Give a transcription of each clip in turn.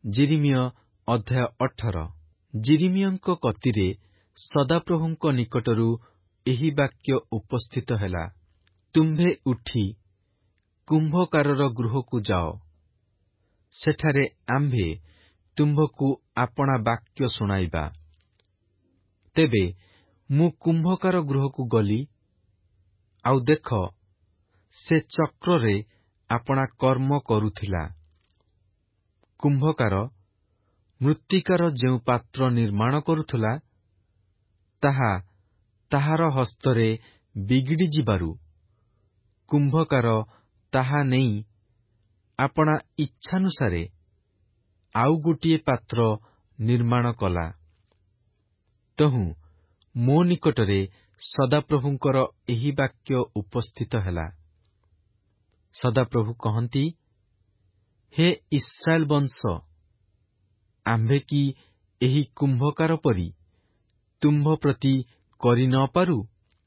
ଯିରିମିୟ ଅଧ୍ୟାୟ 18। ଯିରିମିୟଙ୍କ କତିରେ ସଦାପ୍ରଭୁଙ୍କ ନିକଟରୁ ଏହି ବାକ୍ୟ ଉପସ୍ଥିତ ହେଲା, ତୁମ୍ଭେ ଉଠି କୁମ୍ଭକାରର ଗୃହକୁ ଯାଅ, ସେଠାରେ ଆମ୍ଭେ ତୁମ୍ଭକୁ ଆପଣା ବାକ୍ୟ ଶୁଣାଇବା। ତେବେ ମୁଁ କୁମ୍ଭକାର ଗୃହକୁ ଗଲି, ଆଉ ଦେଖ, ସେ ଚକ୍ରରେ ଆପଣା କର୍ମ କରୁଥିଲା। କୁମ୍ଭକାର ମୃତ୍ତିକାର ଯେଉଁ ପାତ୍ର ନିର୍ମାଣ କରୁଥିଲା, ତାହା ତାହାର ହସ୍ତରେ ବିଗିଡ଼ି ଯିବାରୁ କୁମ୍ଭକାର ତାହା ନେଇ ଆପଣା ଇଚ୍ଛାନୁସାରେ ଆଉ ଗୋଟିଏ ପାତ୍ର ନିର୍ମାଣ କଲା। ତହୁଁ ମୋ ନିକଟରେ ସଦାପ୍ରଭୁଙ୍କର ଏହି ବାକ୍ୟ ଉପସ୍ଥିତ ହେଲା। ସଦାପ୍ରଭୁ କହନ୍ତି, ହେ ଇସ୍ରାଏଲ ବଂଶ, ଆମ୍ଭେ କି ଏହି କୁମ୍ଭକାର ପରି ତୁମ୍ଭ ପ୍ରତି କରି ନ ପାରୁ?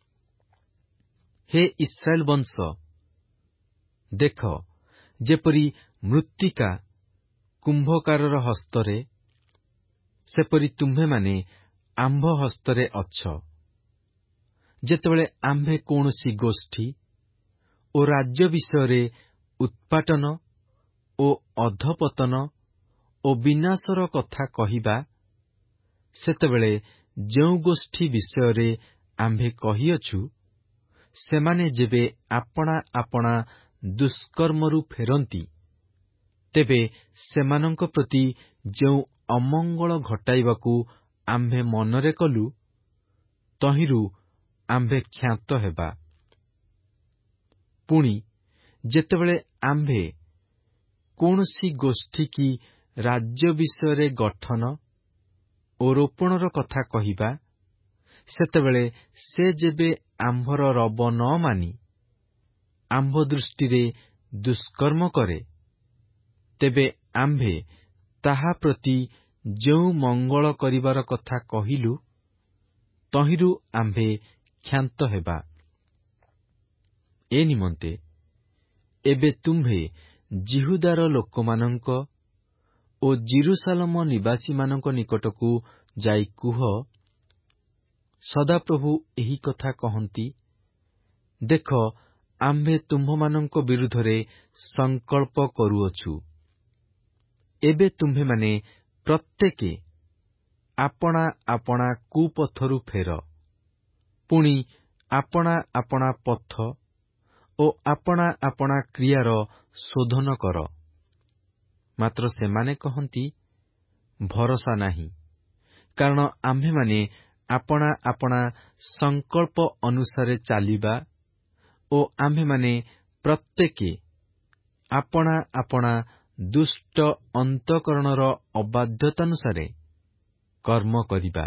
ହେ ଇସ୍ରାଏଲ ବଂଶ, ଦେଖ, ଯେପରି ମୃତ୍ତିକା କୁମ୍ଭକାରର ହସ୍ତରେ, ସେପରି ତୁମ୍ଭେମାନେ ଆମ୍ଭ ହସ୍ତରେ ଅଛ। ଯେତେବେଳେ ଆମ୍ଭେ କୌଣସି ଗୋଷ୍ଠୀ ଓ ରାଜ୍ୟ ବିଷୟରେ ଉତ୍ପାଟନ ଓ ଅଧପତନ ଓ ବିନାଶର କଥା କହିବା, ସେତେବେଳେ ଯେଉଁ ଗୋଷ୍ଠୀ ବିଷୟରେ ଆମ୍ଭେ କହିଅଛୁ, ସେମାନେ ଯେବେ ଆପଣା ଆପଣା ଦୁଷ୍କର୍ମରୁ ଫେରନ୍ତି, ତେବେ ସେମାନଙ୍କ ପ୍ରତି ଯେଉଁ ଅମଙ୍ଗଳ ଘଟାଇବାକୁ ଆମ୍ଭେ ମନରେ କଲୁ, ତହିଁରୁ ଆମ୍ଭେ କ୍ଷାନ୍ତ ହେବା। ପୁଣି ଯେତେବେଳେ ଆମ୍ଭେ କୌଣସି ଗୋଷ୍ଠୀ କି ରାଜ୍ୟ ବିଷୟରେ ଗଠନ ଓ ରୋପଣର କଥା କହିବା, ସେତେବେଳେ ସେ ଯେବେ ଆମ୍ଭର ରବ ନ ମାନି ଆମ୍ଭ ଦୃଷ୍ଟିରେ ଦୁଷ୍କର୍ମ କରେ, ତେବେ ଆମ୍ଭେ ତାହା ପ୍ରତି ଯେଉଁ ମଙ୍ଗଳ କରିବାର କଥା କହିଲୁ, ତହିଁରୁ ଆମ୍ଭେ କ୍ଷାନ୍ତ ହେବା। ଏ ନିମନ୍ତେ ଏବେ ତୁମ୍ଭେ ଯିହୁଦାର ଲୋକମାନଙ୍କ ଓ ଜିରୁସାଲମ ନିବାସୀମାନଙ୍କ ନିକଟକୁ ଯାଇ କୁହ, ସଦାପ୍ରଭୁ ଏହି କଥା କହନ୍ତି, ଦେଖ, ଆମ୍ଭେ ତୁମ୍ଭମାନଙ୍କ ବିରୁଦ୍ଧରେ ସଂକଳ୍ପ କରୁଅଛୁ। ଏବେ ତୁମ୍ଭେମାନେ ପ୍ରତ୍ୟେକେ ଆପଣା ଆପଣା କୁପଥରୁ ଫେର, ପୁଣି ଆପଣା ଆପଣା ପଥ ଓ ଆପଣା ଆପଣା କ୍ରିୟାର ଶୋଧନ କର। ମାତ୍ର ସେମାନେ କହନ୍ତି, ଭରସା ନାହିଁ, କାରଣ ଆମ୍ଭେମାନେ ଆପଣା ଆପଣା ସଂକଳ୍ପ ଅନୁସାରେ ଚାଲିବା ଓ ଆମ୍ଭେମାନେ ପ୍ରତ୍ୟେକେ ଆପଣା ଆପଣା ଦୁଷ୍ଟ ଅନ୍ତଃକରଣର ଅବାଧ୍ୟତାନୁସାରେ କର୍ମ କରିବା।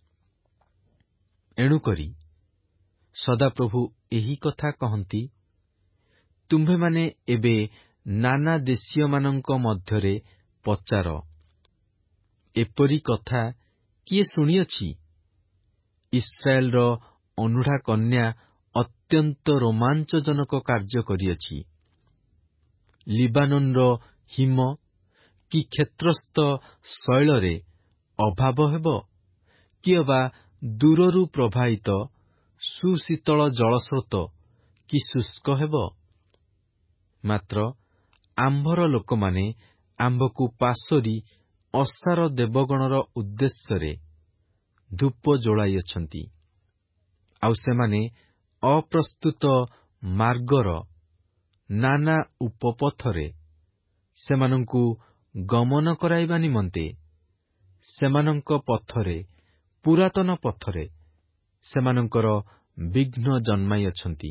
ଏଣୁକରି ସଦାପ୍ରଭୁ ଏହି କଥା କହନ୍ତି, ତୁମ୍ଭେମାନେ ଏବେ ନାନା ଦେଶୀୟମାନଙ୍କ ମଧ୍ୟରେ ପଚାର, ଏପରି କଥା କିଏ ଶୁଣିଅଛି? ଇସ୍ରାଏଲର ଅନୁଢ଼ା କନ୍ୟା ଅତ୍ୟନ୍ତ ରୋମାଞ୍ଚଜନକ କାର୍ଯ୍ୟ କରିଅଛି। ଲିବାନୋନର ହିମ କି କ୍ଷେତ୍ରସ୍ଥ ଶୈଳରେ ଅଭାବ ହେବ, କି ଅବା ଦୂରରୁ ପ୍ରବାହିତ ସୁଶୀତଳ ଜଳସ୍ରୋତ କି ଶୁଷ୍କ ହେବ? ମାତ୍ର ଆମ୍ଭର ଲୋକମାନେ ଆମ୍ଭକୁ ପାଶୋରି ଅସାର ଦେବଗଣର ଉଦ୍ଦେଶ୍ୟରେ ଧୂପ ଜଳାଇଅଛନ୍ତି। ଆଉ ସେମାନେ ଅପ୍ରସ୍ତୁତ ମାର୍ଗର ନାନା ଉପପଥରେ ସେମାନଙ୍କୁ ଗମନ କରାଇବା ନିମନ୍ତେ ସେମାନଙ୍କ ପଥରେ, ପୁରାତନ ପଥରେ ସେମାନଙ୍କର ବିଘ୍ନ ଜନ୍ମାଇଅଛନ୍ତି।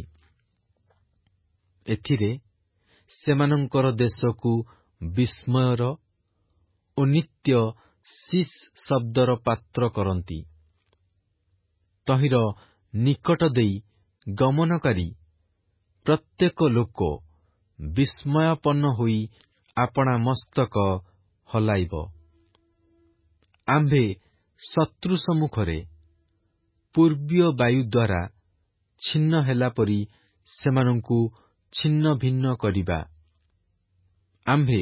ଏଥିରେ ସେମାନଙ୍କର ଦେଶକୁ ବିସ୍ମୟର ଓ ନିତ୍ୟ ଶିସ୍ ଶବ୍ଦର ପାତ୍ର କରନ୍ତି। ତହିଁର ନିକଟ ଦେଇ ଗମନକାରୀ ପ୍ରତ୍ୟେକ ଲୋକ ବିସ୍ମୟାପନ୍ନ ହୋଇ ଆପଣା ମସ୍ତକ ହଲାଇବ। ଆମ୍ଭେ ଶତ୍ରୁ ସମ୍ମୁଖରେ ପୂର୍ବୀୟ ବାୟୁ ଦ୍ୱାରା ଛିନ୍ନ ହେଲା ପରି ସେମାନଙ୍କୁ ଛିନ୍ନ ଭିନ୍ନ କରିବା। ଆମ୍ଭେ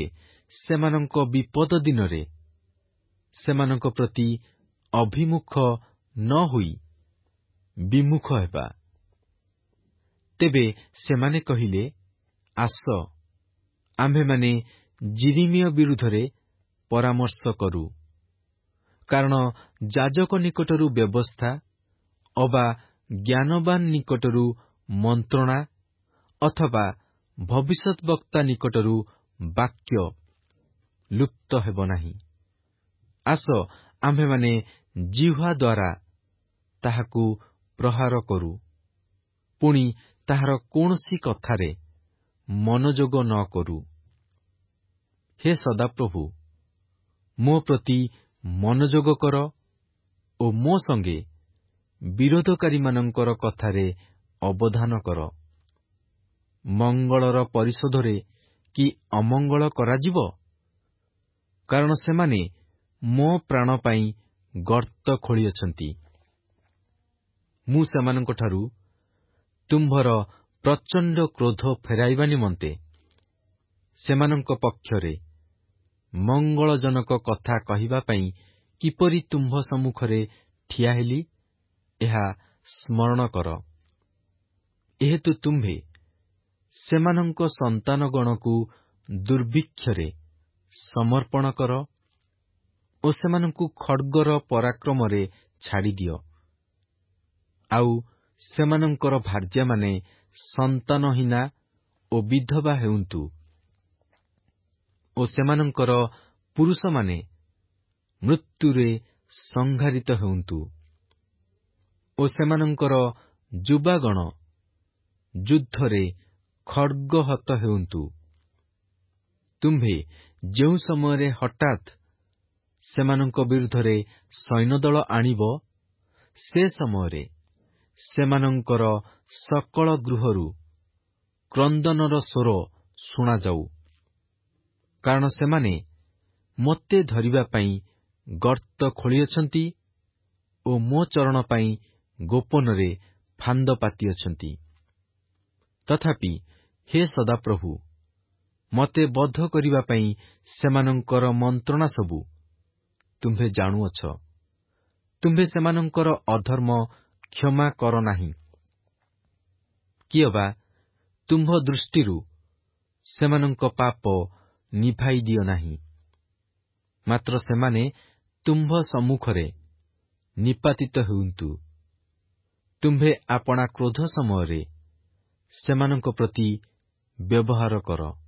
ସେମାନଙ୍କ ବିପଦ ଦିନରେ ସେମାନଙ୍କ ପ୍ରତି ଅଭିମୁଖ ନ ହୋଇ ବିମୁଖ ହେବା। ତେବେ ସେମାନେ କହିଲେ, ଆସ, ଆମ୍ଭେମାନେ ଯିରିମିୟ ବିରୁଦ୍ଧରେ ପରାମର୍ଶ କରୁ। କାରଣ ଯାଜକ ନିକଟରୁ ବ୍ୟବସ୍ଥା ଅବା ଜ୍ଞାନବାନ ନିକଟରୁ ମନ୍ତ୍ରଣା ଅଥବା ଭବିଷ୍ୟଦ୍ବକ୍ତା ନିକଟରୁ ବାକ୍ୟ ଲୁପ୍ତ ହେବ ନାହିଁ। ଆସ, ଆମ୍ଭେମାନେ ଜିହ୍ୱା ଦ୍ୱାରା ତାହାକୁ ପ୍ରହାର କରୁ, ପୁଣି ତାହାର କୌଣସି କଥାରେ ମନୋଯୋଗ ନ କରୁ। ହେ ସଦାପ୍ରଭୁ, ମୋ ପ୍ରତି ମନୋଯୋଗ କର ଓ ମୋ ସଙ୍ଗେ ବିରୋଧକାରୀମାନଙ୍କର କଥାରେ ଅବଧାନ କର। ମଙ୍ଗଳର ପରିଶୋଧରେ କି ଅମଙ୍ଗଳ କରାଯିବ? କାରଣ ସେମାନେ ମୋ ପ୍ରାଣ ପାଇଁ ଗର୍ତ୍ତ ଖୋଳିଅଛନ୍ତି। ମୁଁ ସେମାନଙ୍କଠାରୁ ତୁମ୍ଭର ପ୍ରଚଣ୍ଡ କ୍ରୋଧ ଫେରାଇବା ନିମନ୍ତେ ସେମାନଙ୍କ ପକ୍ଷରେ ମଙ୍ଗଳଜନକ କଥା କହିବା ପାଇଁ କିପରି ତୁମ୍ଭ ସମ୍ମୁଖରେ ଠିଆ ହେଲି, ଏହା ସ୍ମରଣ କର। ଏହେତୁ ତୁମ୍ଭେ ସେମାନଙ୍କ ସନ୍ତାନଗଣକୁ ଦୁର୍ଭିକ୍ଷରେ ସମର୍ପଣ କର ଓ ସେମାନଙ୍କୁ ଖଡ୍ଗର ପରାକ୍ରମରେ ଛାଡ଼ିଦିଅ। ଆଉ ସେମାନଙ୍କର ଭାର୍ଯ୍ୟାମାନେ ସନ୍ତାନହୀନା ଓ ବିଧବା ହେଉନ୍ତୁ ଓ ସେମାନଙ୍କର ପୁରୁଷମାନେ ମୃତ୍ୟୁରେ ସଂହାରିତ ହେଉନ୍ତୁ ଓ ସେମାନଙ୍କର ଯୁବାଗଣ ଯୁଦ୍ଧରେ ଖଡ୍ଗହତ ହେଉନ୍ତୁ। ତୁମ୍ଭେ ଯେଉଁ ସମୟରେ ହଠାତ୍ ସେମାନଙ୍କ ବିରୁଦ୍ଧରେ ସୈନ୍ୟଦଳ ଆଣିବ, ସେ ସମୟରେ ସେମାନଙ୍କର ସକଳ ଗୃହରୁ କ୍ରନ୍ଦନର ସ୍ୱର ଶୁଣାଯାଉ। କାରଣ ସେମାନେ ମୋତେ ଧରିବା ପାଇଁ ଗର୍ତ୍ତ ଖୋଳିଅଛନ୍ତି ଓ ମୋ ଚରଣ ପାଇଁ ଗୋପନରେ ଫାନ୍ଦ ପାତିଅଛନ୍ତି। ତଥାପି ହେ ସଦାପ୍ରଭୁ, ମୋତେ ବଧ କରିବା ପାଇଁ ସେମାନଙ୍କର ମନ୍ତ୍ରଣା ସବୁ ତୁମ୍ଭେ ଜାଣୁଅଛ। ତୁମ୍ଭେ ସେମାନଙ୍କର ଅଧର୍ମ କ୍ଷମା କର ନାହିଁ, କିଅବା ତୁମ୍ଭ ଦୃଷ୍ଟିରୁ ସେମାନଙ୍କ ପାପ ନିଭାଇ ଦିଅ ନାହିଁ। ମାତ୍ର ସେମାନେ ତୁମ୍ଭ ସମ୍ମୁଖରେ ନିପାତିତ ହେଉନ୍ତୁ। ତୁମ୍ଭେ ଆପଣା କ୍ରୋଧ ସମୟରେ ସେମାନଙ୍କ ପ୍ରତି ବ୍ୟବହାର କର।